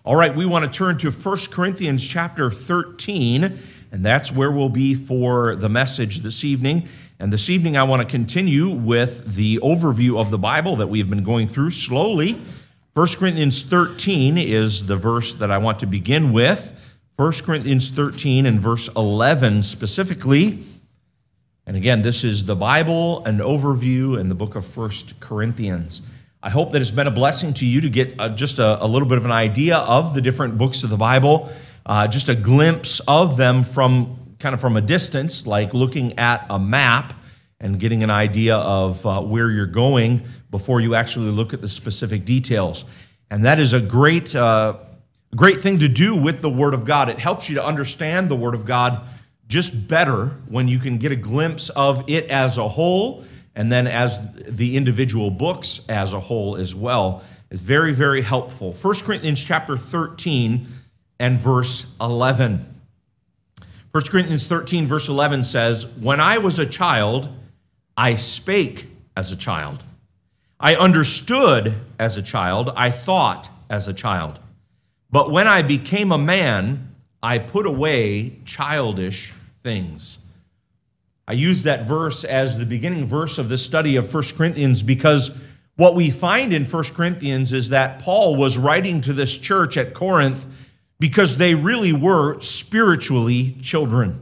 All right, we want to turn to 1 Corinthians chapter 13, and that's where we'll be for the message this evening. And this evening I want to continue with the overview of the Bible that we've been going through slowly. 1 Corinthians 13 is the verse that I want to begin with. 1 Corinthians 13 and verse 11 specifically. And again, this is the Bible, an overview in the book of 1 Corinthians. I hope that it's been a blessing to you to get just a little bit of an idea of the different books of the Bible, just a glimpse of them from a distance, like looking at a map and getting an idea of where you're going before you actually look at the specific details. And that is a great thing to do with the Word of God. It helps you to understand the Word of God just better when you can get a glimpse of it as a whole, and then as the individual books as a whole as well. It's very, very helpful. 1 Corinthians chapter 13 and verse 11. 1 Corinthians 13 verse 11 says, "When I was a child, I spake as a child. I understood as a child. I thought as a child. But when I became a man, I put away childish things." I use that verse as the beginning verse of this study of 1 Corinthians because what we find in 1 Corinthians is that Paul was writing to this church at Corinth because they really were spiritually children.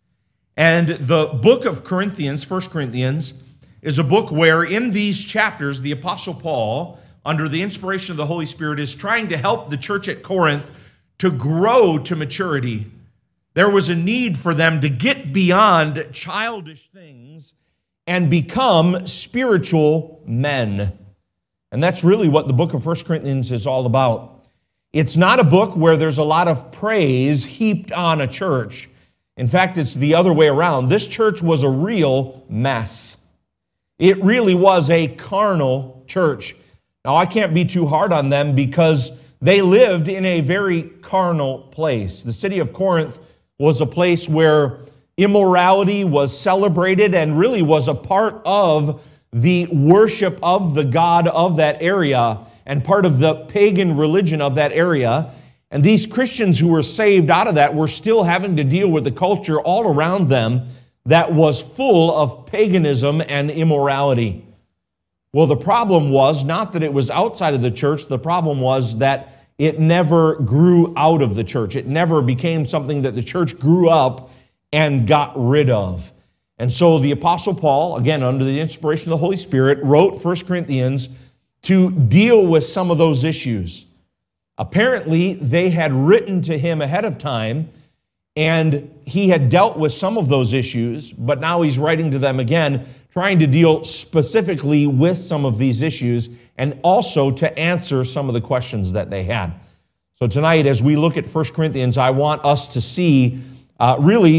And the book of Corinthians, 1 Corinthians, is a book where in these chapters, the Apostle Paul, under the inspiration of the Holy Spirit, is trying to help the church at Corinth to grow to maturity. There was a need for them to get beyond childish things and become spiritual men. And that's really what the book of 1 Corinthians is all about. It's not a book where there's a lot of praise heaped on a church. In fact, it's the other way around. This church was a real mess. It really was a carnal church. Now, I can't be too hard on them because they lived in a very carnal place. The city of Corinth was a place where immorality was celebrated and really was a part of the worship of the god of that area and part of the pagan religion of that area. And these Christians who were saved out of that were still having to deal with the culture all around them that was full of paganism and immorality. Well, the problem was not that it was outside of the church. The problem was that it never grew out of the church. It never became something that the church grew up and got rid of. And so the Apostle Paul, again, under the inspiration of the Holy Spirit, wrote 1 Corinthians to deal with some of those issues. Apparently, they had written to him ahead of time, and he had dealt with some of those issues, but now he's writing to them again, trying to deal specifically with some of these issues and also to answer some of the questions that they had. So tonight, as we look at 1 Corinthians, I want us to see I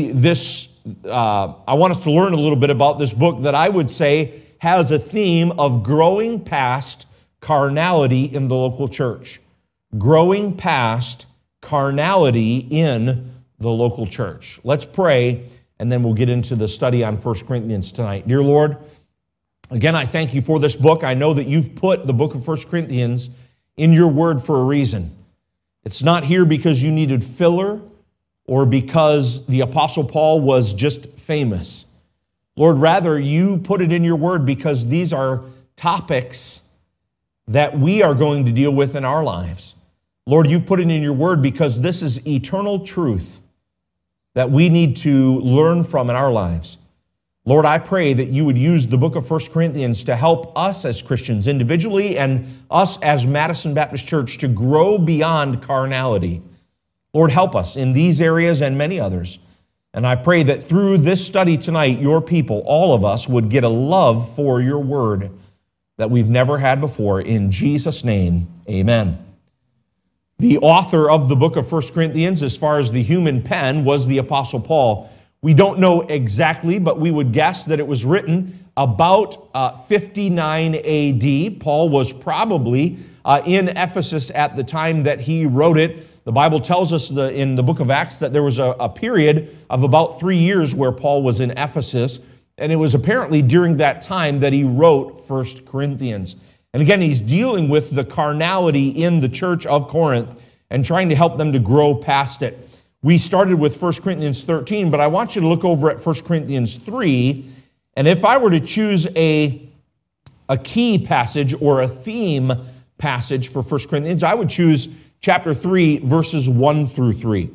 want us to learn a little bit about this book that I would say has a theme of growing past carnality in the local church. Growing past carnality in the local church. Let's pray, and then we'll get into the study on 1 Corinthians tonight. Dear Lord, again, I thank you for this book. I know that you've put the book of 1 Corinthians in your word for a reason. It's not here because you needed filler or because the Apostle Paul was just famous. Lord, rather, you put it in your word because these are topics that we are going to deal with in our lives. Lord, you've put it in your word because this is eternal truth that we need to learn from in our lives. Lord, I pray that you would use the book of 1 Corinthians to help us as Christians individually and us as Madison Baptist Church to grow beyond carnality. Lord, help us in these areas and many others. And I pray that through this study tonight, your people, all of us, would get a love for your word that we've never had before. In Jesus' name, amen. The author of the book of 1 Corinthians, as far as the human pen, was the Apostle Paul. We don't know exactly, but we would guess that it was written about 59 A.D. Paul was probably in Ephesus at the time that he wrote it. The Bible tells us in the book of Acts that there was a period of about 3 years where Paul was in Ephesus, and it was apparently during that time that he wrote 1 Corinthians. And again, he's dealing with the carnality in the church of Corinth. and trying to help them to grow past it. We started with 1 Corinthians 13, but I want you to look over at 1 Corinthians 3, and if I were to choose a key passage or a theme passage for 1 Corinthians, I would choose chapter 3, verses 1 through 3.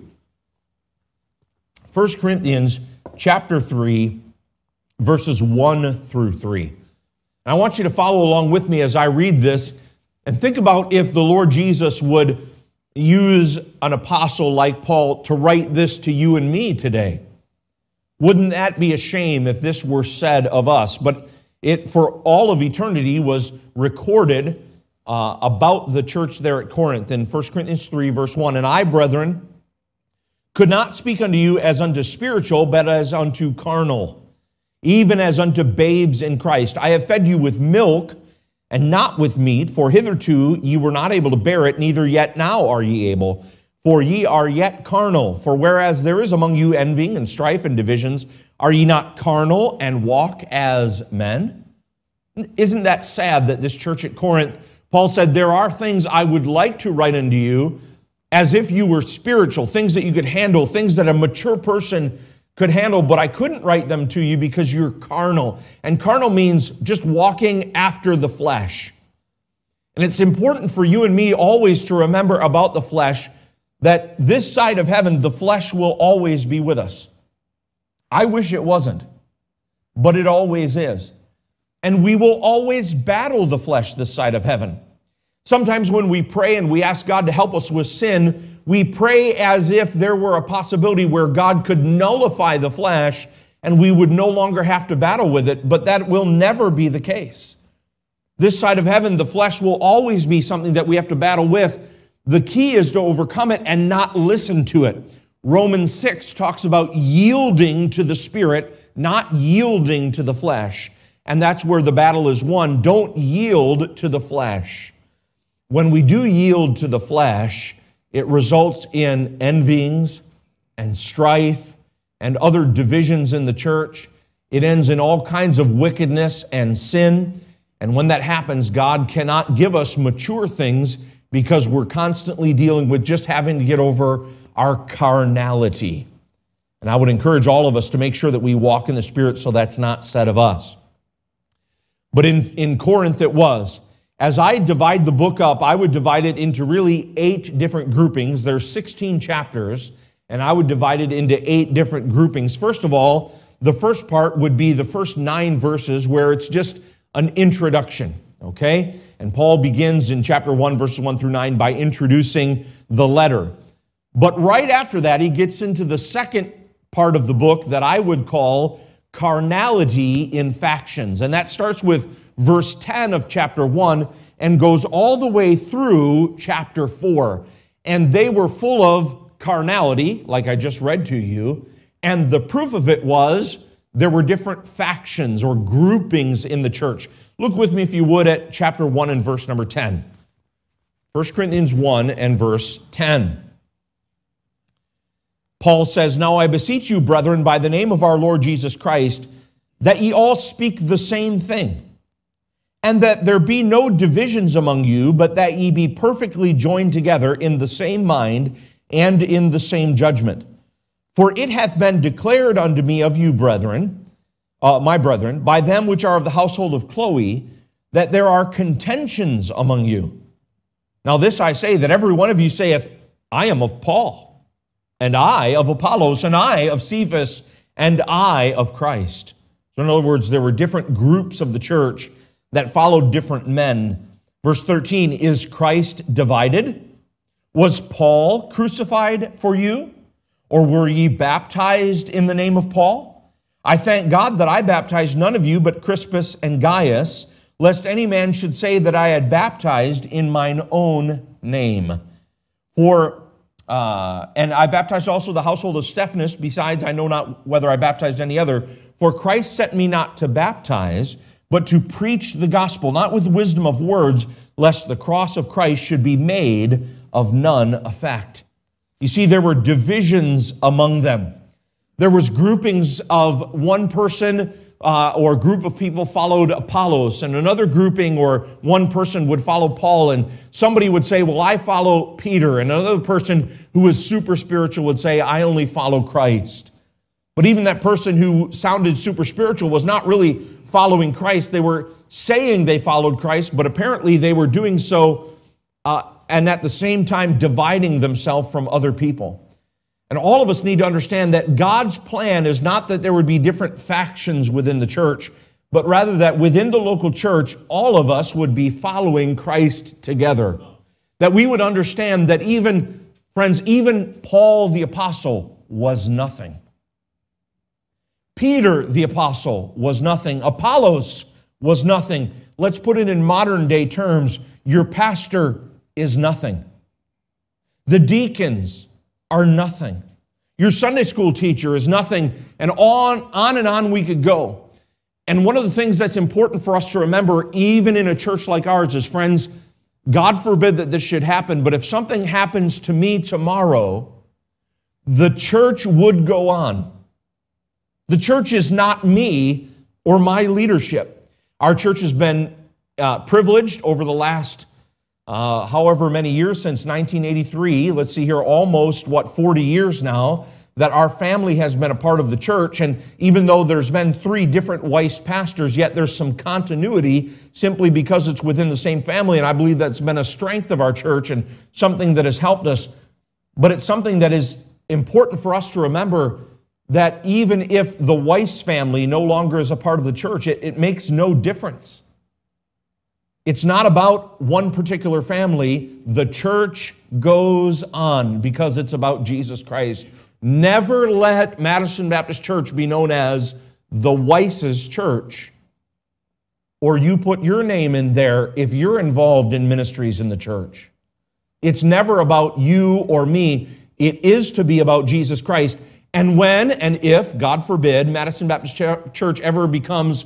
1 Corinthians chapter 3, verses 1 through 3. And I want you to follow along with me as I read this and think about if the Lord Jesus would use an apostle like Paul to write this to you and me today. Wouldn't that be a shame if this were said of us? But it, for all of eternity, was recorded about the church there at Corinth in 1 Corinthians 3, verse 1. And I, brethren, could not speak unto you as unto spiritual, but as unto carnal, even as unto babes in Christ. I have fed you with milk, and not with meat, for hitherto ye were not able to bear it, neither yet now are ye able. For ye are yet carnal. For whereas there is among you envying and strife and divisions, are ye not carnal and walk as men? Isn't that sad that this church at Corinth, Paul said, there are things I would like to write unto you as if you were spiritual, things that you could handle, things that a mature person could handle, but I couldn't write them to you because you're carnal. And carnal means just walking after the flesh. And it's important for you and me always to remember about the flesh that this side of heaven, the flesh will always be with us. I wish it wasn't, but it always is. And we will always battle the flesh this side of heaven. Sometimes when we pray and we ask God to help us with sin, we pray as if there were a possibility where God could nullify the flesh and we would no longer have to battle with it, but that will never be the case. This side of heaven, the flesh will always be something that we have to battle with. The key is to overcome it and not listen to it. Romans 6 talks about yielding to the Spirit, not yielding to the flesh. And that's where the battle is won. Don't yield to the flesh. When we do yield to the flesh, it results in envyings and strife and other divisions in the church. It ends in all kinds of wickedness and sin. And when that happens, God cannot give us mature things because we're constantly dealing with just having to get over our carnality. And I would encourage all of us to make sure that we walk in the Spirit so that's not said of us. But in Corinth it was. As I divide the book up, I would divide it into really 8 different groupings. There's 16 chapters, and I would divide it into 8 different groupings. First of all, the first part would be the first 9 verses where it's just an introduction, okay? And Paul begins in chapter 1, verses 1 through 9 by introducing the letter. But right after that, he gets into the second part of the book that I would call carnality in factions. And that starts with verse 10 of chapter 1 and goes all the way through chapter 4. And they were full of carnality, like I just read to you. And the proof of it was there were different factions or groupings in the church. Look with me, if you would, at chapter 1 and verse number 10. 1 Corinthians 1 and verse 10. Paul says, Now I beseech you, brethren, by the name of our Lord Jesus Christ, that ye all speak the same thing, and that there be no divisions among you, but that ye be perfectly joined together in the same mind and in the same judgment. For it hath been declared unto me of you, brethren, my brethren, by them which are of the household of Chloe, that there are contentions among you. Now this I say, that every one of you saith, I am of Paul, and I of Apollos, and I of Cephas, and I of Christ. So in other words, there were different groups of the church that followed different men. Verse 13, is Christ divided? Was Paul crucified for you? Or were ye baptized in the name of Paul? I thank God that I baptized none of you but Crispus and Gaius, lest any man should say that I had baptized in mine own name. And I baptized also the household of Stephanas. Besides, I know not whether I baptized any other. For Christ sent me not to baptize, but to preach the gospel, not with wisdom of words, lest the cross of Christ should be made of none effect. You see, there were divisions among them. There was groupings of one person or group of people followed Apollos, and another grouping or one person would follow Paul, and somebody would say, well, I follow Peter, and another person who was super spiritual would say, I only follow Christ. But even that person who sounded super spiritual was not really following Christ. They were saying they followed Christ, but apparently they were doing so and at the same time dividing themselves from other people. And all of us need to understand that God's plan is not that there would be different factions within the church, but rather that within the local church, all of us would be following Christ together. That we would understand that even, friends, even Paul the apostle was nothing. Peter the apostle was nothing. Apollos was nothing. Let's put it in modern day terms. Your pastor is nothing. The deacons are nothing. Your Sunday school teacher is nothing. And on we could go. And one of the things that's important for us to remember, even in a church like ours, is, friends, God forbid that this should happen, but if something happens to me tomorrow, the church would go on. The church is not me or my leadership. Our church has been privileged over the last however many years, since 1983, let's see here, almost, 40 years now, that our family has been a part of the church. And even though there's been 3 different Weiss pastors, yet there's some continuity simply because it's within the same family. And I believe that's been a strength of our church and something that has helped us. But it's something that is important for us to remember, that even if the Weiss family no longer is a part of the church, it makes no difference. It's not about one particular family. The church goes on because it's about Jesus Christ. Never let Madison Baptist Church be known as the Weiss's church, or you put your name in there if you're involved in ministries in the church. It's never about you or me. It is to be about Jesus Christ. And when and if, God forbid, Madison Baptist Church ever becomes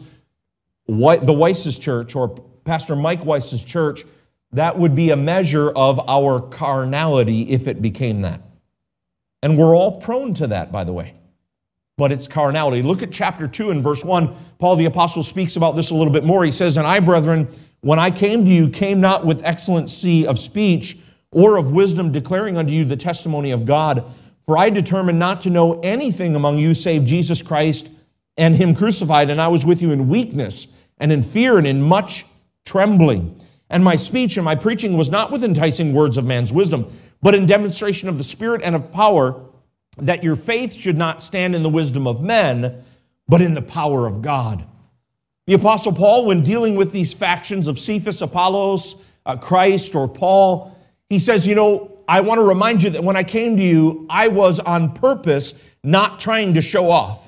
the Weiss's church or Pastor Mike Weiss's church, that would be a measure of our carnality if it became that. And we're all prone to that, by the way. But it's carnality. Look at chapter 2 and verse 1. Paul the apostle speaks about this a little bit more. He says, and I, brethren, when I came to you, came not with excellency of speech or of wisdom, declaring unto you the testimony of God. For I determined not to know anything among you save Jesus Christ and Him crucified. And I was with you in weakness and in fear and in much trembling. And my speech and my preaching was not with enticing words of man's wisdom, but in demonstration of the Spirit and of power, that your faith should not stand in the wisdom of men, but in the power of God. The Apostle Paul, when dealing with these factions of Cephas, Apollos, Christ, or Paul, he says, I want to remind you that when I came to you, I was on purpose not trying to show off.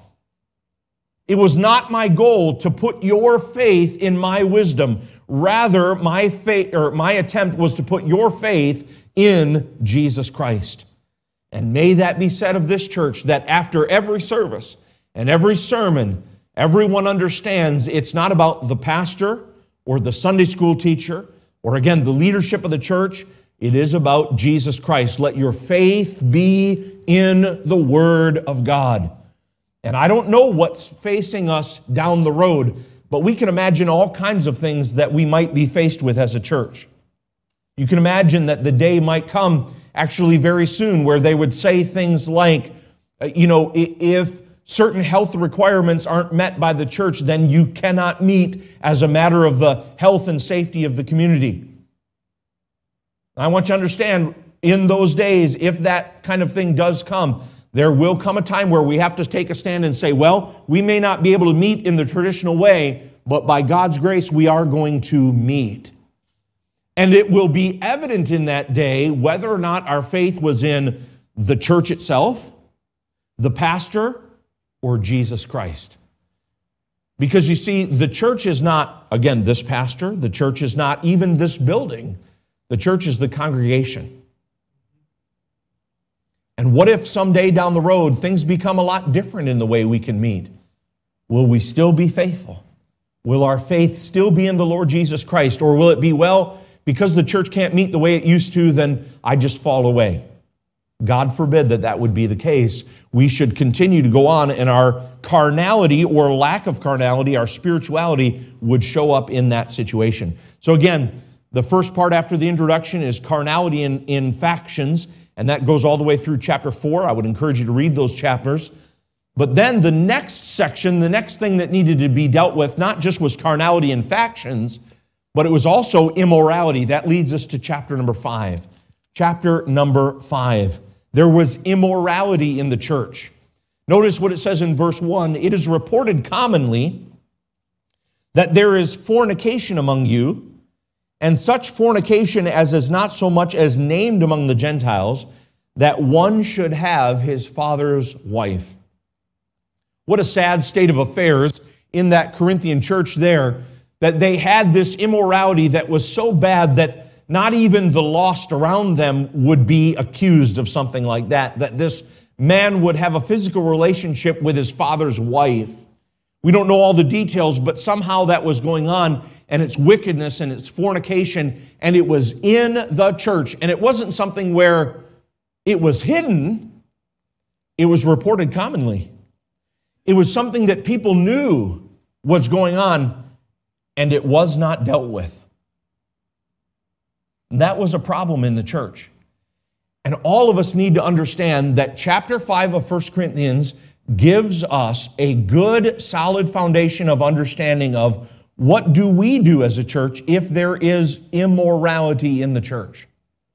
It was not my goal to put your faith in my wisdom. Rather, my attempt was to put your faith in Jesus Christ. And may that be said of this church, that after every service and every sermon, everyone understands it's not about the pastor or the Sunday school teacher or, again, the leadership of the church. It is about Jesus Christ. Let your faith be in the Word of God. And I don't know what's facing us down the road, but we can imagine all kinds of things that we might be faced with as a church. You can imagine that the day might come actually very soon where they would say things like, if certain health requirements aren't met by the church, then you cannot meet as a matter of the health and safety of the community. I want you to understand, in those days, if that kind of thing does come, there will come a time where we have to take a stand and say, well, we may not be able to meet in the traditional way, but by God's grace, we are going to meet. And it will be evident in that day whether or not our faith was in the church itself, the pastor, or Jesus Christ. Because you see, the church is not, again, this pastor. The church is not even this building. The church is the congregation. And what if someday down the road things become a lot different in the way we can meet? Will we still be faithful? Will our faith still be in the Lord Jesus Christ? Or will it be, well, because the church can't meet the way it used to, then I just fall away? God forbid that that would be the case. We should continue to go on, and our carnality or lack of carnality, our spirituality, would show up in that situation. So again, the first part after the introduction is carnality in factions, and that goes all the way through chapter 4. I would encourage you to read those chapters. But then the next section, the next thing that needed to be dealt with, not just was carnality in factions, but it was also immorality. That leads us to chapter number 5. Chapter number 5. There was immorality in the church. Notice what it says in verse 1. It is reported commonly that there is fornication among you, and such fornication as is not so much as named among the Gentiles, that one should have his father's wife. What a sad state of affairs in that Corinthian church there, that they had this immorality that was so bad that not even the lost around them would be accused of something like that, that this man would have a physical relationship with his father's wife. We don't know all the details, but somehow that was going on, and it's wickedness and it's fornication, and it was in the church. And it wasn't something where it was hidden, it was reported commonly. It was something that people knew was going on, and it was not dealt with. And that was a problem in the church. And all of us need to understand that chapter 5 of 1 Corinthians gives us a good, solid foundation of understanding of what do we do as a church if there is immorality in the church.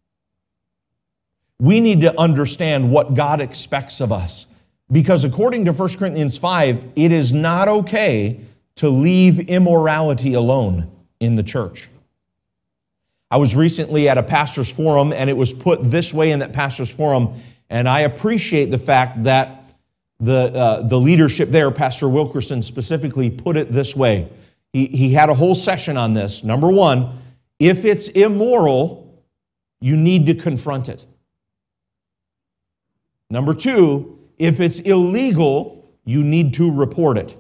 We need to understand what God expects of us. Because according to 1 Corinthians 5, it is not okay to leave immorality alone in the church. I was recently at a pastor's forum, and it was put this way in that pastor's forum, and I appreciate the fact that the leadership there, Pastor Wilkerson specifically, put it this way. He had a whole session on this. Number one, if it's immoral, you need to confront it. Number two, if it's illegal, you need to report it.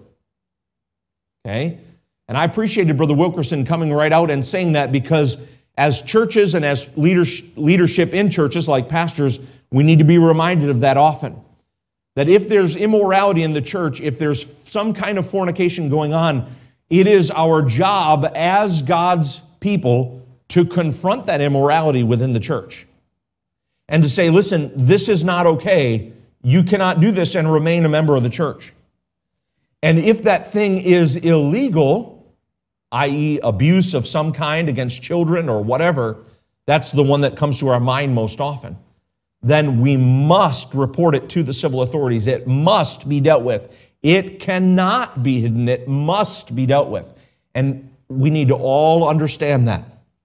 Okay? And I appreciated Brother Wilkerson coming right out and saying that, because as churches and as leadership in churches like pastors, we need to be reminded of that often. That if there's immorality in the church, if there's some kind of fornication going on, it is our job as God's people to confront that immorality within the church. And to say, listen, this is not okay. You cannot do this and remain a member of the church. And if that thing is illegal, i.e. abuse of some kind against children or whatever, that's the one that comes to our mind most often, then we must report it to the civil authorities. It must be dealt with. It cannot be hidden. It must be dealt with. And we need to all understand that.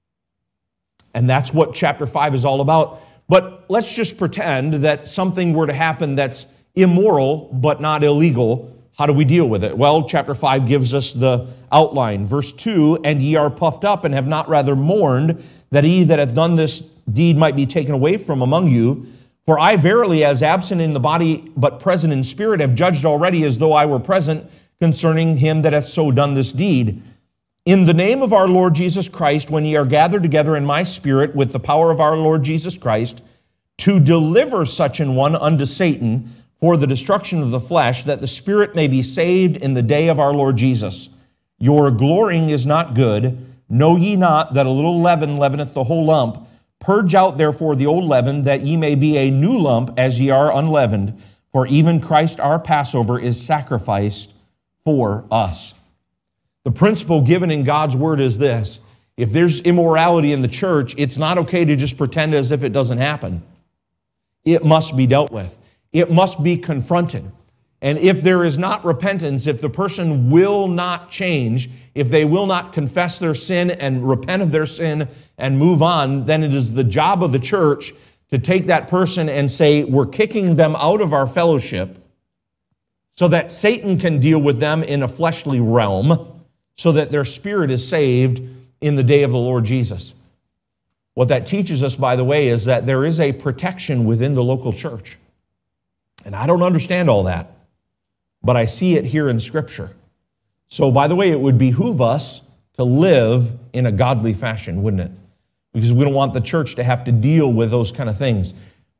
And that's what chapter 5 is all about. But let's just pretend that something were to happen that's immoral but not illegal. How do we deal with it? Well, chapter 5 gives us the outline. Verse 2, and ye are puffed up and have not rather mourned, that he that hath done this deed might be taken away from among you. For I verily, as absent in the body but present in spirit, have judged already as though I were present concerning him that hath so done this deed. In the name of our Lord Jesus Christ, when ye are gathered together in my spirit with the power of our Lord Jesus Christ, to deliver such an one unto Satan for the destruction of the flesh, that the spirit may be saved in the day of our Lord Jesus. Your glorying is not good. Know ye not that a little leaven leaveneth the whole lump? Purge out therefore the old leaven, that ye may be a new lump, as ye are unleavened. For even Christ our Passover is sacrificed for us. The principle given in God's word is this: if there's immorality in the church, it's not okay to just pretend as if it doesn't happen. It must be dealt with. It must be confronted. And if there is not repentance, if the person will not change, if they will not confess their sin and repent of their sin and move on, then it is the job of the church to take that person and say, we're kicking them out of our fellowship so that Satan can deal with them in a fleshly realm, so that their spirit is saved in the day of the Lord Jesus. What that teaches us, by the way, is that there is a protection within the local church. And I don't understand all that, but I see it here in Scripture. So, by the way, it would behoove us to live in a godly fashion, wouldn't it? Because we don't want the church to have to deal with those kind of things.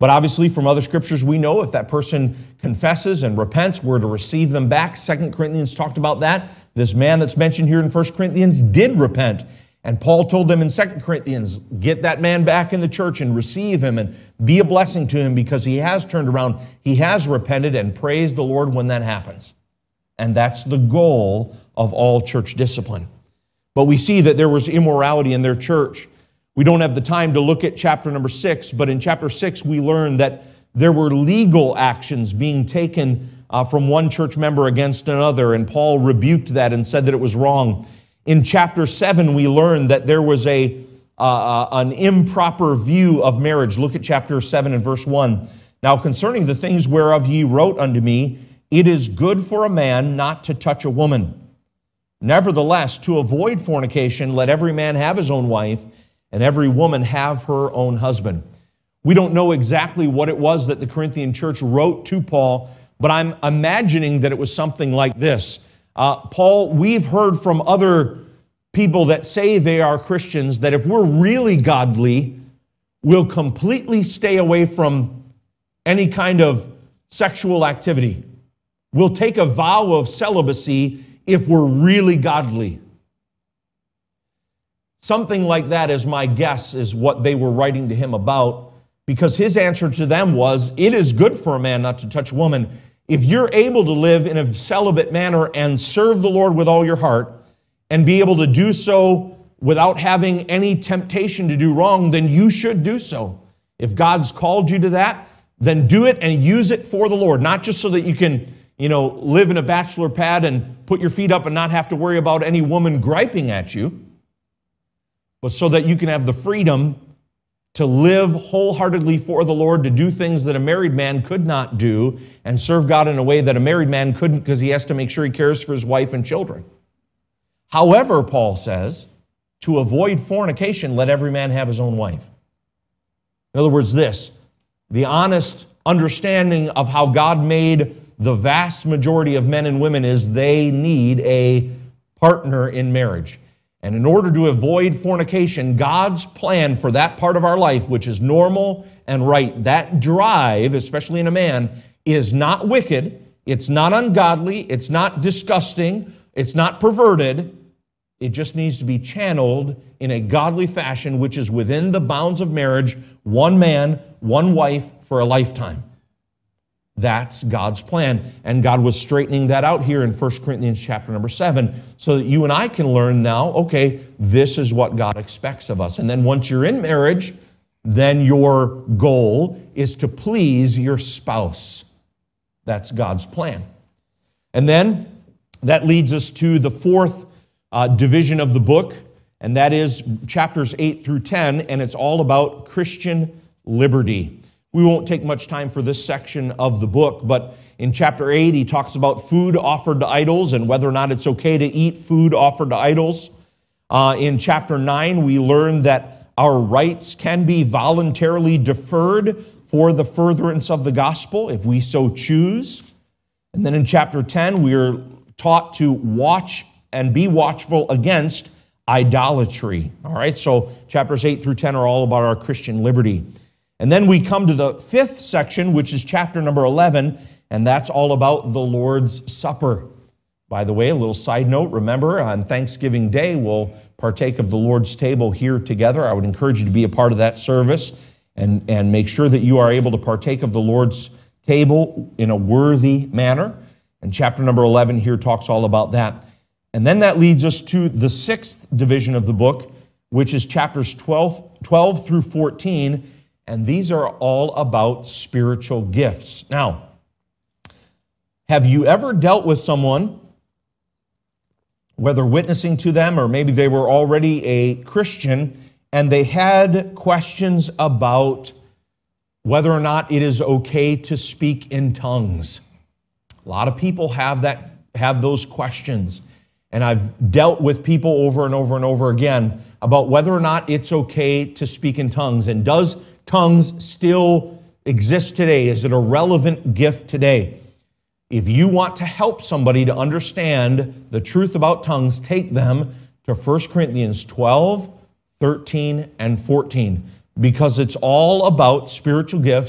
But obviously from other scriptures we know if that person confesses and repents, we're to receive them back. 2 Corinthians talked about that. This man that's mentioned here in 1 Corinthians did repent. And Paul told them in 2 Corinthians, get that man back in the church and receive him and be a blessing to him because he has turned around, he has repented, and praise the Lord when that happens. And that's the goal of all church discipline. But we see that there was immorality in their church. We don't have the time to look at chapter number 6, but in chapter 6 we learn that there were legal actions being taken from one church member against another, and Paul rebuked that and said that it was wrong. In chapter 7 we learn that there was an improper view of marriage. Look at chapter 7 and verse 1. Now concerning the things whereof ye wrote unto me, it is good for a man not to touch a woman. Nevertheless, to avoid fornication, let every man have his own wife, and every woman have her own husband. We don't know exactly what it was that the Corinthian church wrote to Paul, but I'm imagining that it was something like this. Paul, we've heard from other people that say they are Christians that if we're really godly, we'll completely stay away from any kind of sexual activity. We'll take a vow of celibacy if we're really godly. Something like that, is my guess, is what they were writing to him about, because his answer to them was, it is good for a man not to touch a woman. If you're able to live in a celibate manner and serve the Lord with all your heart and be able to do so without having any temptation to do wrong, then you should do so. If God's called you to that, then do it and use it for the Lord, not just so that you can, live in a bachelor pad and put your feet up and not have to worry about any woman griping at you, but so that you can have the freedom to live wholeheartedly for the Lord, to do things that a married man could not do, and serve God in a way that a married man couldn't, because he has to make sure he cares for his wife and children. However, Paul says, to avoid fornication, let every man have his own wife. In other words, the honest understanding of how God made the vast majority of men and women is they need a partner in marriage. And in order to avoid fornication, God's plan for that part of our life, which is normal and right, that drive, especially in a man, is not wicked, it's not ungodly, it's not disgusting, it's not perverted. It just needs to be channeled in a godly fashion, which is within the bounds of marriage, one man, one wife for a lifetime. That's God's plan. And God was straightening that out here in 1 Corinthians chapter number 7, so that you and I can learn now, okay, this is what God expects of us. And then once you're in marriage, then your goal is to please your spouse. That's God's plan. And then that leads us to the fourth division of the book, and that is chapters 8 through 10, and it's all about Christian liberty. We won't take much time for this section of the book, but in chapter 8, he talks about food offered to idols and whether or not it's okay to eat food offered to idols. In chapter 9, we learn that our rights can be voluntarily deferred for the furtherance of the gospel if we so choose. And then in chapter 10, we are taught to watch and be watchful against idolatry. All right, so chapters 8 through 10 are all about our Christian liberty. And then we come to the fifth section, which is chapter number 11, and that's all about the Lord's Supper. By the way, a little side note, remember on Thanksgiving Day, we'll partake of the Lord's table here together. I would encourage you to be a part of that service and make sure that you are able to partake of the Lord's table in a worthy manner. And chapter number 11 here talks all about that. And then that leads us to the sixth division of the book, which is chapters 12 through 14, and these are all about spiritual gifts. Now, have you ever dealt with someone, whether witnessing to them or maybe they were already a Christian, and they had questions about whether or not it is okay to speak in tongues? A lot of people have those questions. And I've dealt with people over and over and over again about whether or not it's okay to speak in tongues. And does tongues still exist today? Is it a relevant gift today? If you want to help somebody to understand the truth about tongues, take them to 1 Corinthians 12, 13, and 14, because it's all about spiritual gifts,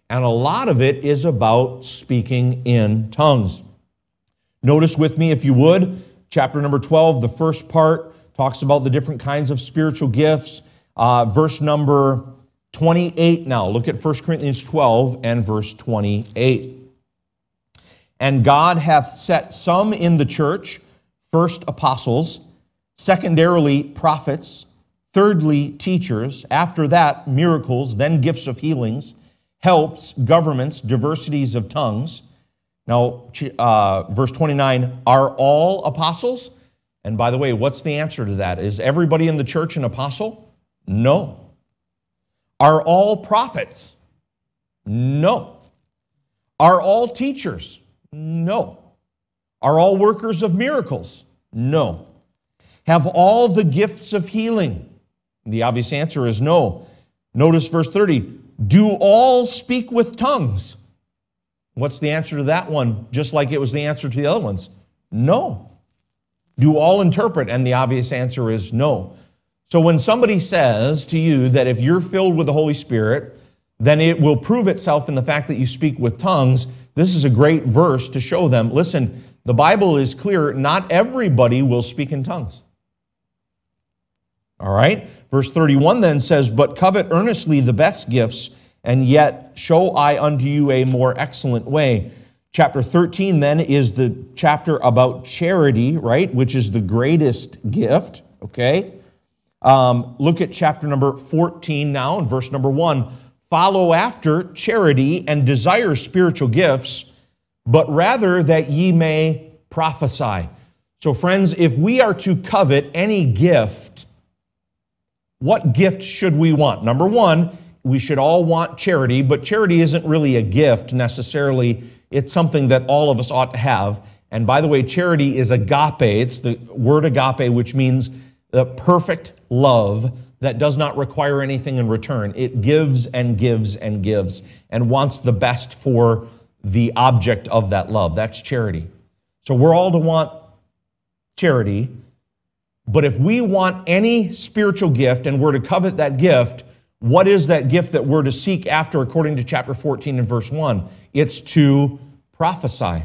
and a lot of it is about speaking in tongues. Notice with me, if you would, chapter number 12, the first part talks about the different kinds of spiritual gifts. Verse number 28 now. Look at 1 Corinthians 12 and verse 28. And God hath set some in the church, first apostles, secondarily prophets, thirdly teachers, after that miracles, then gifts of healings, helps, governments, diversities of tongues. Now, verse 29, are all apostles? And by the way, what's the answer to that? Is everybody in the church an apostle? No. Are all prophets? No. Are all teachers? No. Are all workers of miracles? No. Have all the gifts of healing? The obvious answer is no. Notice verse 30. Do all speak with tongues? What's the answer to that one? Just like it was the answer to the other ones. No. Do all interpret? And the obvious answer is no. So when somebody says to you that if you're filled with the Holy Spirit, then it will prove itself in the fact that you speak with tongues, this is a great verse to show them, listen, the Bible is clear, not everybody will speak in tongues. All right? Verse 31 then says, but covet earnestly the best gifts, and yet show I unto you a more excellent way. Chapter 13 then is the chapter about charity, right, which is the greatest gift, okay? Look at chapter number 14 now, in verse number 1. Follow after charity and desire spiritual gifts, but rather that ye may prophesy. So friends, if we are to covet any gift, what gift should we want? Number one, we should all want charity, but charity isn't really a gift necessarily. It's something that all of us ought to have. And by the way, charity is agape. It's the word agape, which means the perfect love that does not require anything in return. It gives and gives and gives and wants the best for the object of that love. That's charity. So we're all to want charity, but if we want any spiritual gift and we're to covet that gift, what is that gift that we're to seek after according to chapter 14 and verse 1? It's to prophesy.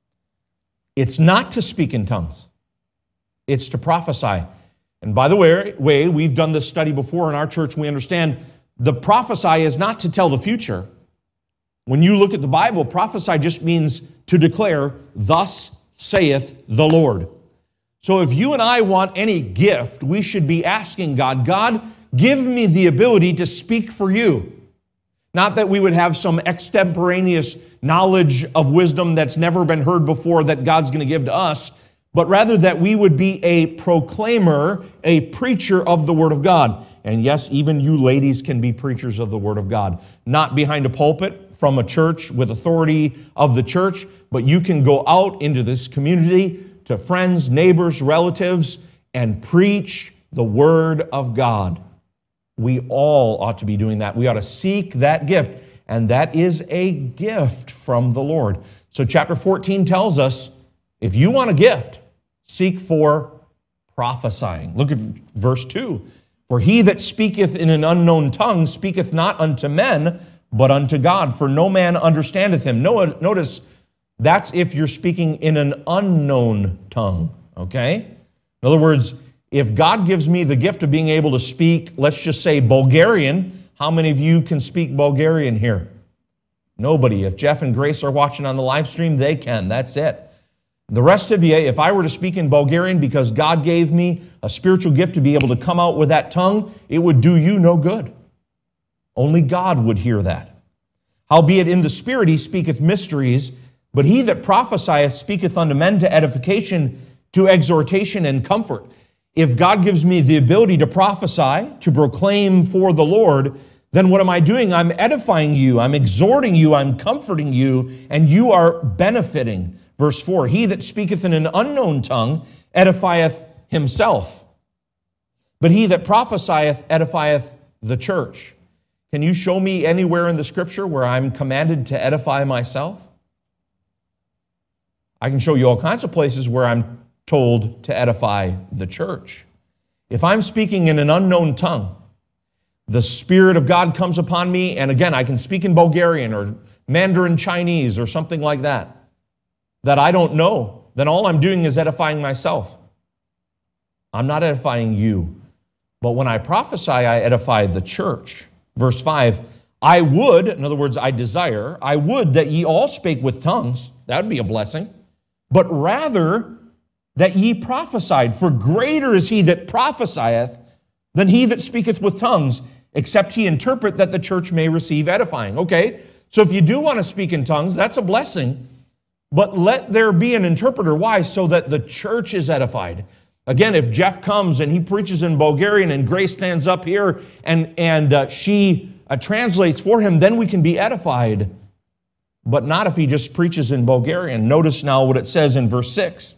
It's not to speak in tongues. It's to prophesy. And by the way, we've done this study before in our church. We understand the prophesy is not to tell the future. When you look at the Bible, prophesy just means to declare, thus saith the Lord. So if you and I want any gift, we should be asking God, God, give me the ability to speak for you. Not that we would have some extemporaneous knowledge of wisdom that's never been heard before that God's going to give to us, but rather that we would be a proclaimer, a preacher of the Word of God. And yes, even you ladies can be preachers of the Word of God. Not behind a pulpit from a church with authority of the church, but you can go out into this community to friends, neighbors, relatives, and preach the Word of God. We all ought to be doing that. We ought to seek that gift, and that is a gift from the Lord. So chapter 14 tells us, if you want a gift, seek for prophesying. Look at verse 2. For he that speaketh in an unknown tongue speaketh not unto men, but unto God, for no man understandeth him. Notice, that's if you're speaking in an unknown tongue, okay? In other words, if God gives me the gift of being able to speak, let's just say Bulgarian, how many of you can speak Bulgarian here? Nobody. If Jeff and Grace are watching on the live stream, they can. That's it. The rest of you, if I were to speak in Bulgarian because God gave me a spiritual gift to be able to come out with that tongue, it would do you no good. Only God would hear that. Howbeit in the Spirit he speaketh mysteries, but he that prophesieth speaketh unto men to edification, to exhortation and comfort. If God gives me the ability to prophesy, to proclaim for the Lord, then what am I doing? I'm edifying you, I'm exhorting you, I'm comforting you, and you are benefiting. Verse 4, he that speaketh in an unknown tongue edifieth himself, but he that prophesieth edifieth the church. Can you show me anywhere in the Scripture where I'm commanded to edify myself? I can show you all kinds of places where I'm told to edify the church. If I'm speaking in an unknown tongue, the Spirit of God comes upon me, and again, I can speak in Bulgarian or Mandarin Chinese or something like that I don't know, then all I'm doing is edifying myself. I'm not edifying you. But when I prophesy, I edify the church. Verse 5, I would, in other words, I desire, I would that ye all spake with tongues. That would be a blessing. But rather that ye prophesied, for greater is he that prophesieth than he that speaketh with tongues, except he interpret, that the church may receive edifying. Okay, so if you do want to speak in tongues, that's a blessing. But let there be an interpreter. Why? So that the church is edified. Again, if Jeff comes and he preaches in Bulgarian and Grace stands up here and she translates for him, then we can be edified. But not if he just preaches in Bulgarian. Notice now what it says in verse 6.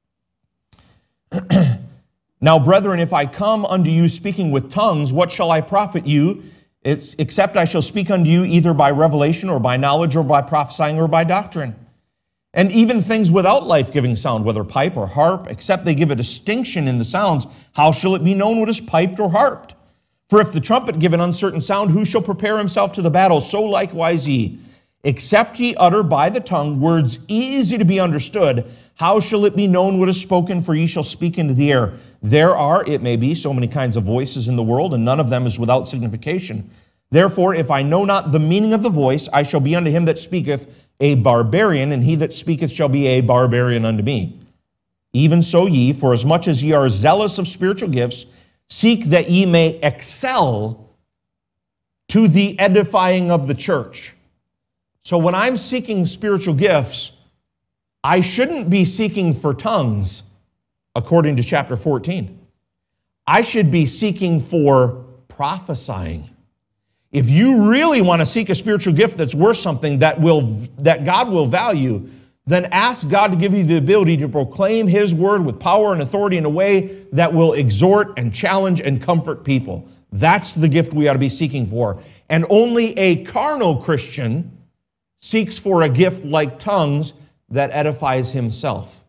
Now, brethren, if I come unto you speaking with tongues, what shall I profit you? Except I shall speak unto you either by revelation or by knowledge or by prophesying or by doctrine. And even things without life-giving sound, whether pipe or harp, except they give a distinction in the sounds, how shall it be known what is piped or harped? For if the trumpet give an uncertain sound, who shall prepare himself to the battle? So likewise ye. Except ye utter by the tongue words easy to be understood, how shall it be known what is spoken? For ye shall speak into the air. There are, it may be, so many kinds of voices in the world, and none of them is without signification. Therefore, if I know not the meaning of the voice, I shall be unto him that speaketh a barbarian, and he that speaketh shall be a barbarian unto me. Even so ye, for as much as ye are zealous of spiritual gifts, seek that ye may excel to the edifying of the church. So when I'm seeking spiritual gifts, I shouldn't be seeking for tongues, according to chapter 14. I should be seeking for prophesying. If you really want to seek a spiritual gift that's worth something that God will value, then ask God to give you the ability to proclaim His word with power and authority in a way that will exhort and challenge and comfort people. That's the gift we ought to be seeking for. And only a carnal Christian seeks for a gift like tongues that edifies himself.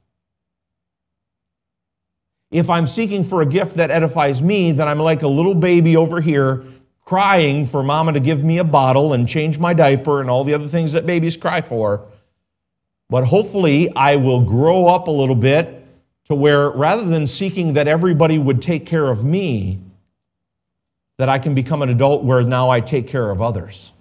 If I'm seeking for a gift that edifies me, then I'm like a little baby over here crying for mama to give me a bottle and change my diaper and all the other things that babies cry for. But hopefully I will grow up a little bit to where rather than seeking that everybody would take care of me, that I can become an adult where now I take care of others.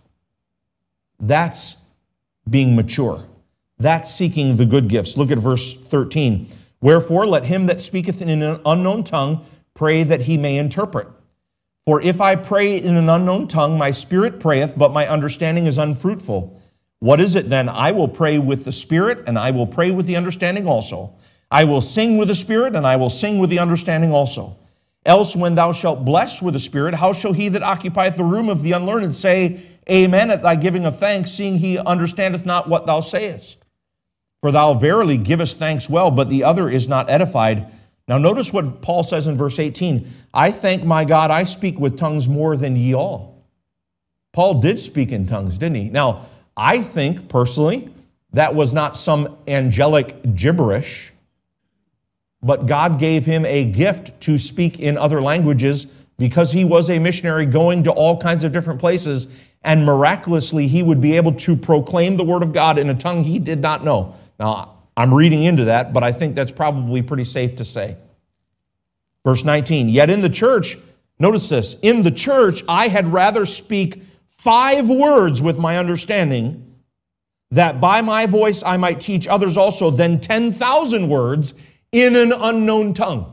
That's being mature. That's seeking the good gifts. Look at verse 13. Wherefore, let him that speaketh in an unknown tongue pray that he may interpret. For if I pray in an unknown tongue, my spirit prayeth, but my understanding is unfruitful. What is it then? I will pray with the spirit, and I will pray with the understanding also. I will sing with the spirit, and I will sing with the understanding also. Else, when thou shalt bless with the spirit, how shall he that occupieth the room of the unlearned say, Amen, at thy giving of thanks, seeing he understandeth not what thou sayest? For thou verily givest thanks well, but the other is not edified. Now notice what Paul says in verse 18. I thank my God I speak with tongues more than ye all. Paul did speak in tongues, didn't he? Now, I think personally that was not some angelic gibberish, but God gave him a gift to speak in other languages because he was a missionary going to all kinds of different places, and miraculously he would be able to proclaim the word of God in a tongue he did not know. Now, I'm reading into that, but I think that's probably pretty safe to say. Verse 19, yet in the church, notice this, in the church I had rather speak 5 words with my understanding, that by my voice I might teach others also, than 10,000 words in an unknown tongue.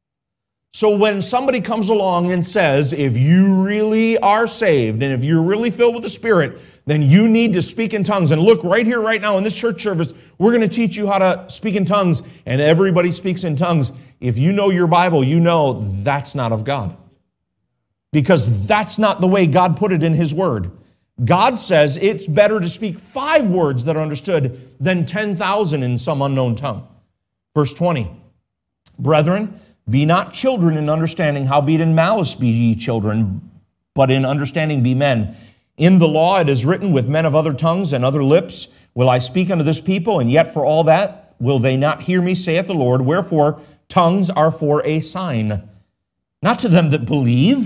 So when somebody comes along and says, if you really are saved and if you're really filled with the Spirit, then you need to speak in tongues. And look, right here, right now in this church service, we're going to teach you how to speak in tongues, and everybody speaks in tongues. If you know your Bible, you know that's not of God. Because that's not the way God put it in His Word. God says it's better to speak 5 words that are understood than 10,000 in some unknown tongue. Verse 20, brethren, be not children in understanding, howbeit in malice be ye children, but in understanding be men. In the law it is written, with men of other tongues and other lips will I speak unto this people, and yet for all that will they not hear me, saith the Lord. Wherefore tongues are for a sign, not to them that believe,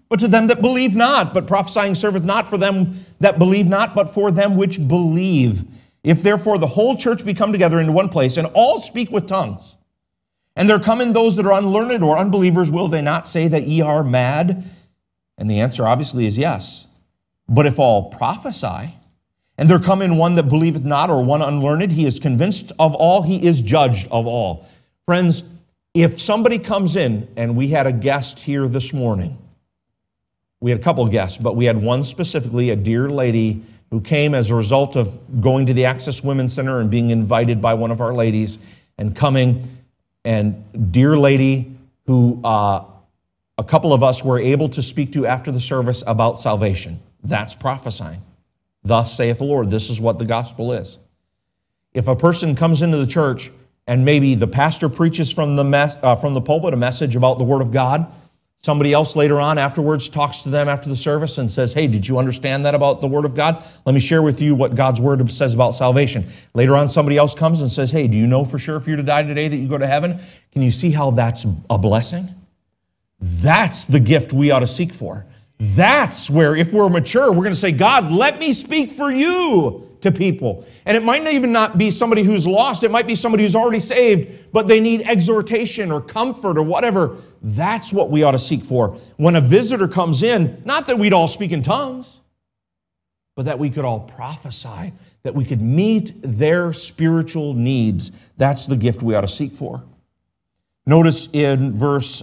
but to them that believe not. But prophesying serveth not for them that believe not, but for them which believe. If therefore the whole church be come together into one place, and all speak with tongues, and there come in those that are unlearned or unbelievers, will they not say that ye are mad? And the answer obviously is yes. But if all prophesy, and there come in one that believeth not, or one unlearned, he is convinced of all, he is judged of all. Friends, if somebody comes in, and we had a guest here this morning, we had a couple guests, but we had one specifically, a dear lady who came as a result of going to the Access Women's Center and being invited by one of our ladies and coming, and dear lady who a couple of us were able to speak to after the service about salvation. That's prophesying. Thus saith the Lord. This is what the gospel is. If a person comes into the church and maybe the pastor preaches from the pulpit a message about the Word of God, somebody else later on afterwards talks to them after the service and says, hey, did you understand that about the Word of God? Let me share with you what God's Word says about salvation. Later on, somebody else comes and says, hey, do you know for sure if you're to die today that you go to heaven? Can you see how that's a blessing? That's the gift we ought to seek for. That's where, if we're mature, we're going to say, God, let me speak for you to people. And it might not even not be somebody who's lost. It might be somebody who's already saved, but they need exhortation or comfort or whatever. That's what we ought to seek for. When a visitor comes in, not that we'd all speak in tongues, but that we could all prophesy, that we could meet their spiritual needs. That's the gift we ought to seek for. Notice in verse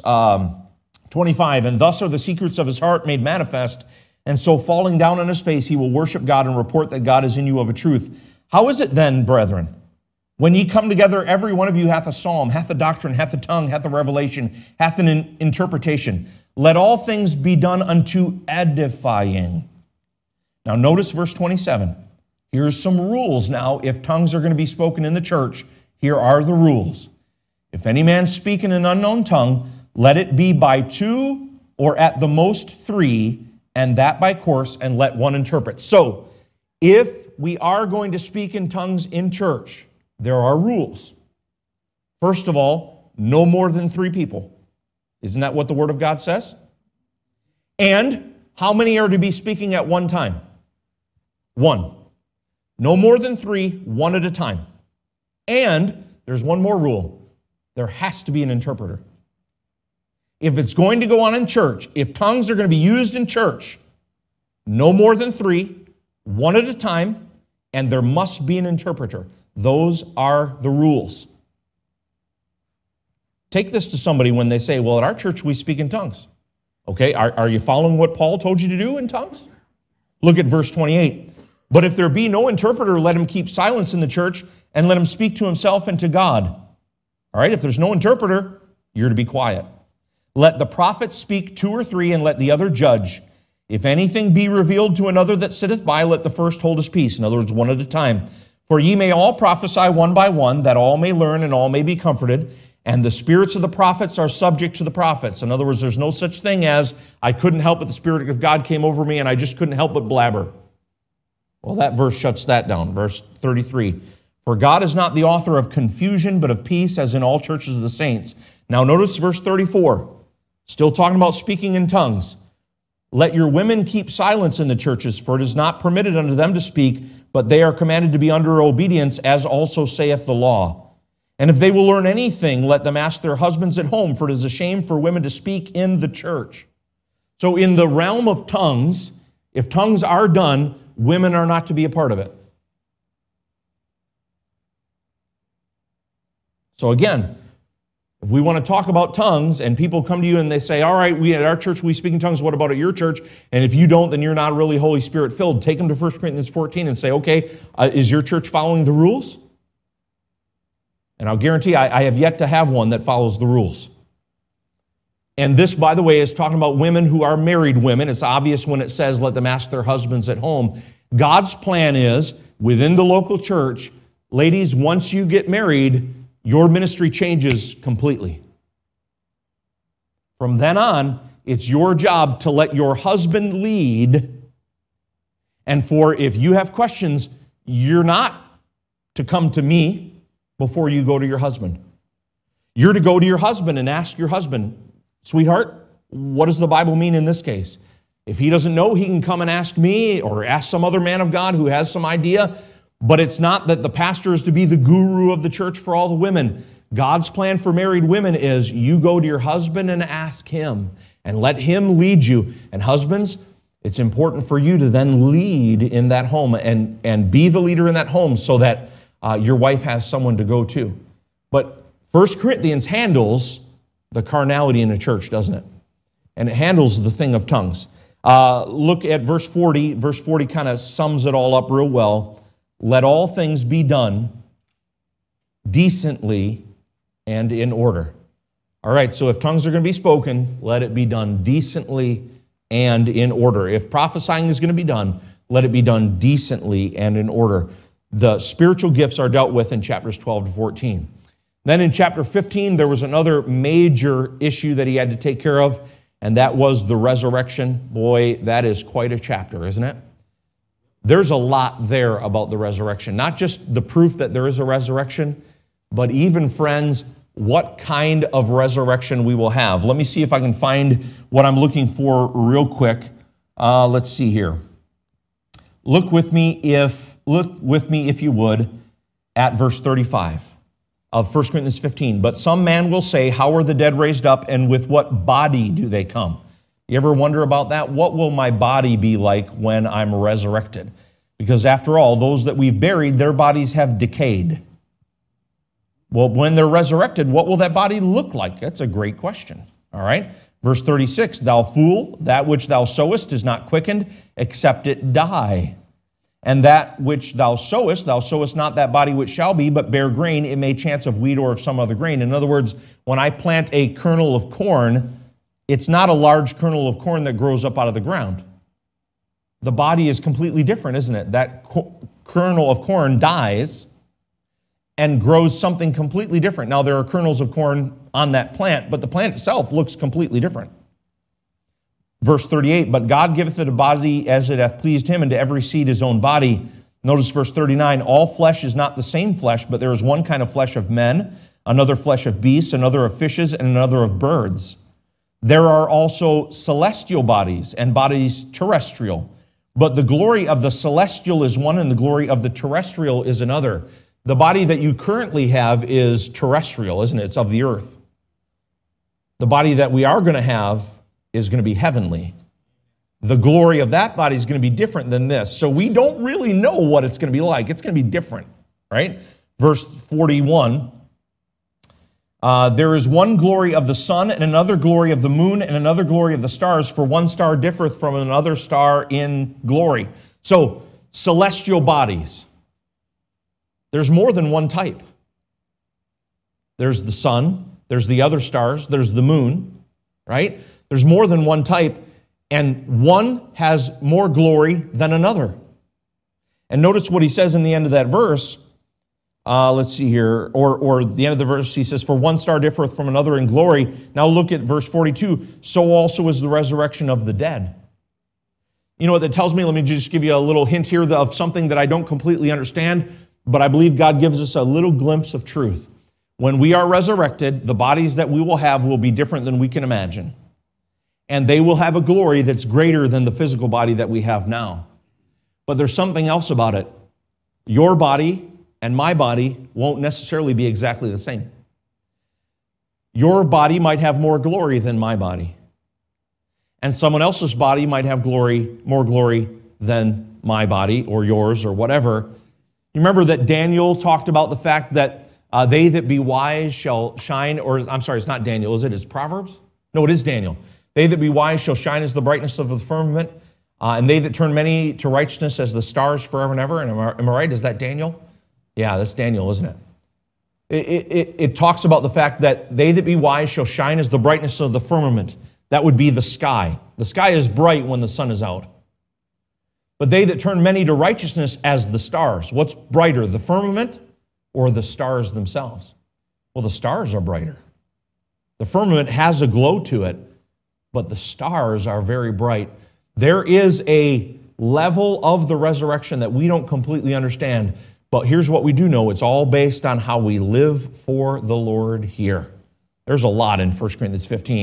25, and thus are the secrets of his heart made manifest, and so falling down on his face, he will worship God and report that God is in you of a truth. How is it then, brethren? When ye come together, every one of you hath a psalm, hath a doctrine, hath a tongue, hath a revelation, hath an interpretation. Let all things be done unto edifying. Now notice verse 27. Here's some rules now. If tongues are going to be spoken in the church, here are the rules. If any man speak in an unknown tongue, let it be by two or at the most three, and that by course, and let one interpret. So, if we are going to speak in tongues in church, there are rules. First of all, no more than 3 people. Isn't that what the Word of God says? And how many are to be speaking at one time? 1. No more than 3, 1 at a time. And there's one more rule. There has to be an interpreter. If it's going to go on in church, if tongues are going to be used in church, no more than 3, 1 at a time, and there must be an interpreter. Those are the rules. Take this to somebody when they say, well, at our church we speak in tongues. Okay, are you following what Paul told you to do in tongues? Look at verse 28. But if there be no interpreter, let him keep silence in the church, and let him speak to himself and to God. All right, if there's no interpreter, you're to be quiet. Let the prophet speak 2 or 3, and let the other judge. If anything be revealed to another that sitteth by, let the first hold his peace. In other words, 1 at a time. For ye may all prophesy one by one, that all may learn and all may be comforted. And the spirits of the prophets are subject to the prophets. In other words, there's no such thing as, I couldn't help it, the Spirit of God came over me and I just couldn't help but blabber. Well, that verse shuts that down. Verse 33. For God is not the author of confusion, but of peace, as in all churches of the saints. Now notice verse 34. Still talking about speaking in tongues. Let your women keep silence in the churches, for it is not permitted unto them to speak, but they are commanded to be under obedience, as also saith the law. And if they will learn anything, let them ask their husbands at home, for it is a shame for women to speak in the church. So in the realm of tongues, if tongues are done, women are not to be a part of it. So again, if we want to talk about tongues and people come to you and they say, all right, we at our church, we speak in tongues, what about at your church? And if you don't, then you're not really Holy Spirit filled. Take them to 1 Corinthians 14 and say, okay, is your church following the rules? And I'll guarantee I have yet to have one that follows the rules. And this, by the way, is talking about women who are married women. It's obvious when it says, let them ask their husbands at home. God's plan is, within the local church, ladies, once you get married, your ministry changes completely. From then on, it's your job to let your husband lead. And for if you have questions, you're not to come to me before you go to your husband. You're to go to your husband and ask your husband, sweetheart, What does the Bible mean in this case? If he doesn't know, he can come and ask me or ask some other man of God who has some idea. But it's not that the pastor is to be the guru of the church for all the women. God's plan for married women is you go to your husband and ask him and let him lead you. And husbands, it's important for you to then lead in that home and be the leader in that home so that your wife has someone to go to. But 1 Corinthians handles the carnality in the church, doesn't it? And it handles the thing of tongues. Look at verse 40. Verse 40 kind of sums it all up real well. Let all things be done decently and in order. All right, so if tongues are going to be spoken, let it be done decently and in order. If prophesying is going to be done, let it be done decently and in order. The spiritual gifts are dealt with in chapters 12 to 14. Then in chapter 15, there was another major issue that he had to take care of, and that was the resurrection. Boy, that is quite a chapter, isn't it? There's a lot there about the resurrection. Not just the proof that there is a resurrection, but even, friends, what kind of resurrection we will have. Let me see if I can find what I'm looking for real quick. Let's see here. Look with me, if you would, at verse 35 of 1 Corinthians 15. But some man will say, how are the dead raised up, and with what body do they come? You ever wonder about that? What will my body be like when I'm resurrected? Because after all, those that we've buried, their bodies have decayed. Well, when they're resurrected, what will that body look like? That's a great question. All right. Verse 36, thou fool, that which thou sowest is not quickened, except it die. And that which thou sowest not that body which shall be, but bear grain, it may chance of wheat or of some other grain. In other words, when I plant a kernel of corn, it's not a large kernel of corn that grows up out of the ground. The body is completely different, isn't it? That kernel of corn dies and grows something completely different. Now, there are kernels of corn on that plant, but the plant itself looks completely different. Verse 38, but God giveth it a body as it hath pleased him, and to every seed his own body. Notice verse 39, all flesh is not the same flesh, but there is one kind of flesh of men, another flesh of beasts, another of fishes, and another of birds. There are also celestial bodies and bodies terrestrial, but the glory of the celestial is one, and the glory of the terrestrial is another. The body that you currently have is terrestrial, isn't it? It's of the earth. The body that we are going to have is going to be heavenly. The glory of that body is going to be different than this. So we don't really know what it's going to be like. It's going to be different, right? Verse 41, there is one glory of the sun, and another glory of the moon, and another glory of the stars, for one star differeth from another star in glory. So, celestial bodies. There's more than one type. There's the sun, there's the other stars, there's the moon, right? There's more than one type, and one has more glory than another. And notice what he says in the end of that verse. Let's see here, or the end of the verse, he says, for one star differeth from another in glory. Now look at verse 42. So also is the resurrection of the dead. You know what that tells me? Let me just give you a little hint here of something that I don't completely understand, but I believe God gives us a little glimpse of truth. When we are resurrected, the bodies that we will have will be different than we can imagine. And they will have a glory that's greater than the physical body that we have now. But there's something else about it. Your body and my body won't necessarily be exactly the same. Your body might have more glory than my body. And someone else's body might have more glory than my body or yours or whatever. You remember that Daniel talked about the fact that they that be wise shall shine, or I'm sorry, it's not Daniel, is it? It's Proverbs? No, it is Daniel. They that be wise shall shine as the brightness of the firmament, and they that turn many to righteousness as the stars forever and ever. And am I right? Is that Daniel? Yeah, that's Daniel, isn't it? It talks about the fact that they that be wise shall shine as the brightness of the firmament. That would be the sky. The sky is bright when the sun is out. But they that turn many to righteousness as the stars. What's brighter, the firmament or the stars themselves? Well, the stars are brighter. The firmament has a glow to it, but the stars are very bright. There is a level of the resurrection that we don't completely understand, but here's what we do know. It's all based on how we live for the Lord here. There's a lot in 1 Corinthians 15,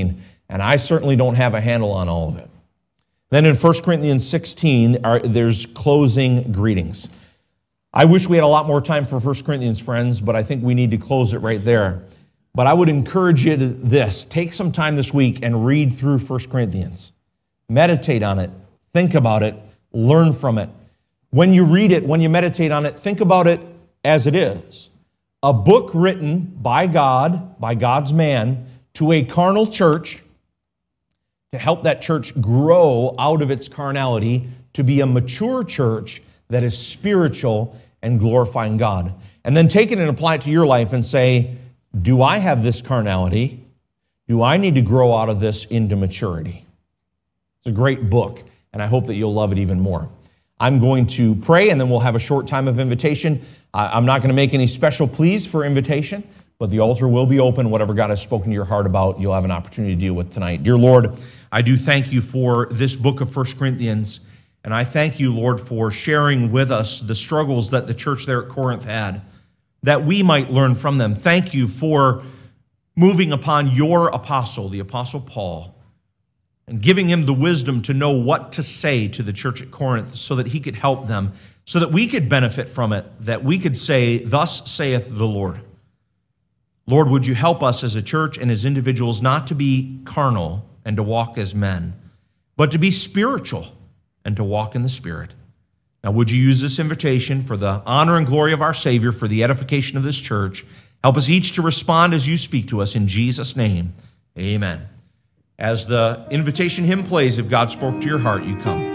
and I certainly don't have a handle on all of it. Then in 1 Corinthians 16, there's closing greetings. I wish we had a lot more time for 1 Corinthians, friends, but I think we need to close it right there. But I would encourage you to this. Take some time this week and read through 1 Corinthians. Meditate on it. Think about it. Learn from it. When you read it, when you meditate on it, think about it as it is. A book written by God, by God's man, to a carnal church to help that church grow out of its carnality to be a mature church that is spiritual and glorifying God. And then take it and apply it to your life and say, do I have this carnality? Do I need to grow out of this into maturity? It's a great book, and I hope that you'll love it even more. I'm going to pray, and then we'll have a short time of invitation. I'm not going to make any special pleas for invitation, but the altar will be open. Whatever God has spoken to your heart about, you'll have an opportunity to deal with tonight. Dear Lord, I do thank you for this book of 1 Corinthians, and I thank you, Lord, for sharing with us the struggles that the church there at Corinth had, that we might learn from them. Thank you for moving upon your apostle, the Apostle Paul, and giving him the wisdom to know what to say to the church at Corinth so that he could help them, so that we could benefit from it, that we could say, thus saith the Lord. Lord, would you help us as a church and as individuals not to be carnal and to walk as men, but to be spiritual and to walk in the Spirit. Now, would you use this invitation for the honor and glory of our Savior, for the edification of this church? Help us each to respond as you speak to us in Jesus' name. Amen. As the invitation hymn plays, if God spoke to your heart, you come.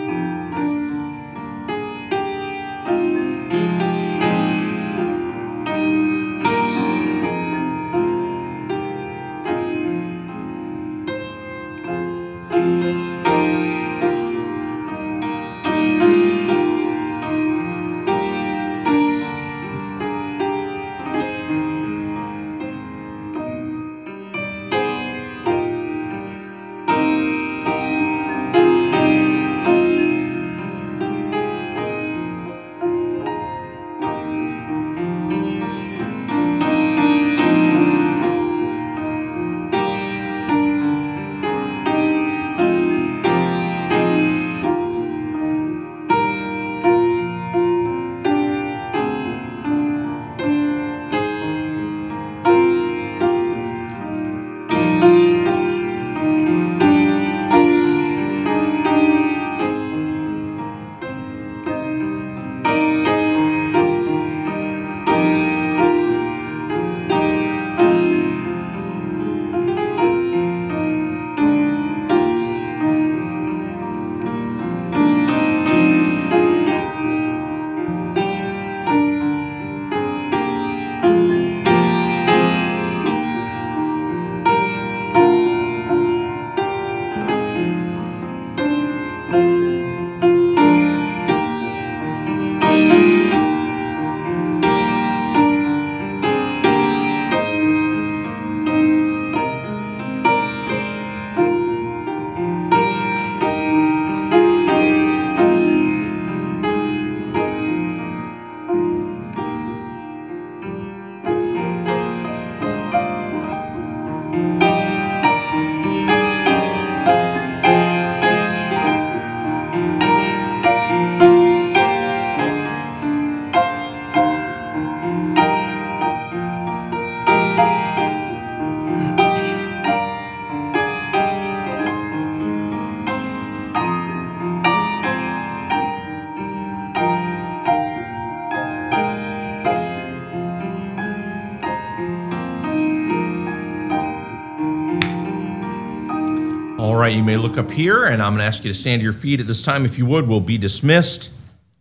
All right, you may look up here, and I'm going to ask you to stand to your feet at this time. If you would, we'll be dismissed.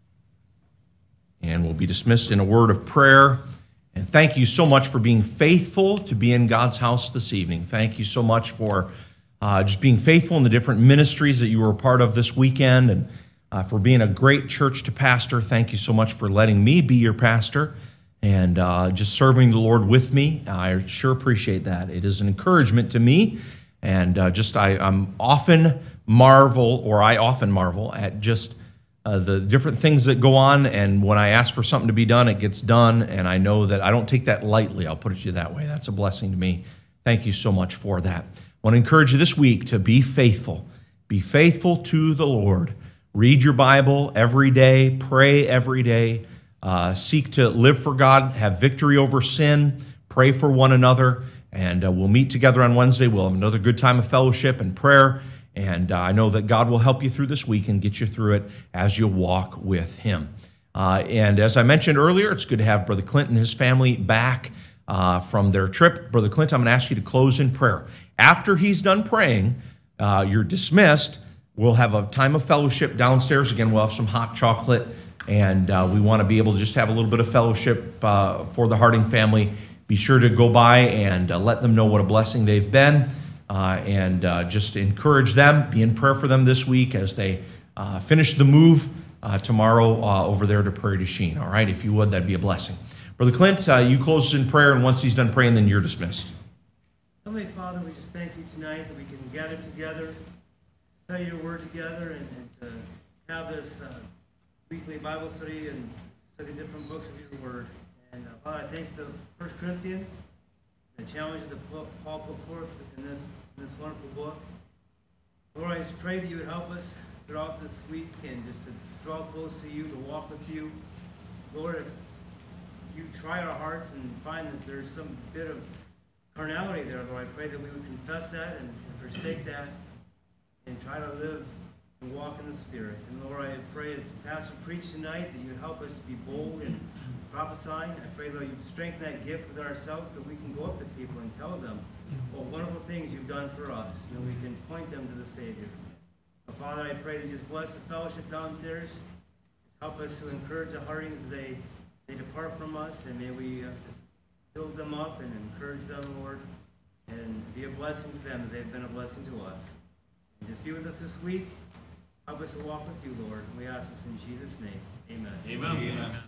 And we'll be dismissed in a word of prayer. And thank you so much for being faithful to be in God's house this evening. Thank you so much for just being faithful in the different ministries that you were a part of this weekend, and for being a great church to pastor. Thank you so much for letting me be your pastor and just serving the Lord with me. I sure appreciate that. It is an encouragement to me. And I often marvel at just the different things that go on. And when I ask for something to be done, it gets done. And I know that I don't take that lightly. I'll put it to you that way. That's a blessing to me. Thank you so much for that. want to encourage you this week to be faithful. Be faithful to the Lord. Read your Bible every day. Pray every day. Seek to live for God. Have victory over sin. Pray for one another. And we'll meet together on Wednesday. We'll have another good time of fellowship and prayer. And I know that God will help you through this week and get you through it as you walk with Him. And as I mentioned earlier, it's good to have Brother Clint and his family back from their trip. Brother Clint, I'm going to ask you to close in prayer. After he's done praying, you're dismissed. We'll have a time of fellowship downstairs. Again, we'll have some hot chocolate, and we want to be able to just have a little bit of fellowship for the Harding family. Be sure to go by and let them know what a blessing they've been, and just encourage them. Be in prayer for them this week as they finish the move tomorrow over there to Prairie du Chien. All right, if you would, that'd be a blessing. Brother Clint, you close us in prayer, and once he's done praying, then you're dismissed. Heavenly Father, we just thank you tonight that we can gather together, study your word together, and to have this weekly Bible study and study different books of your word. And Father, I thank the 1 Corinthians, the challenge that Paul put forth in this wonderful book. Lord, I just pray that you would help us throughout this week and just to draw close to you, to walk with you. Lord, if you try our hearts and find that there's some bit of carnality there, Lord, I pray that we would confess that and forsake that and try to live and walk in the Spirit. And Lord, I pray as Pastor preached tonight that you would help us to be bold and prophesying. I pray, Lord, you would strengthen that gift within ourselves so we can go up to people and tell them what wonderful things you've done for us, and we can point them to the Savior. So, Father, I pray that you just bless the fellowship downstairs. Just help us to encourage the Hardings as they depart from us, and may we just build them up and encourage them, Lord, and be a blessing to them as they've been a blessing to us. And just be with us this week. Help us to walk with you, Lord. We ask this in Jesus' name. Amen. Amen. Amen.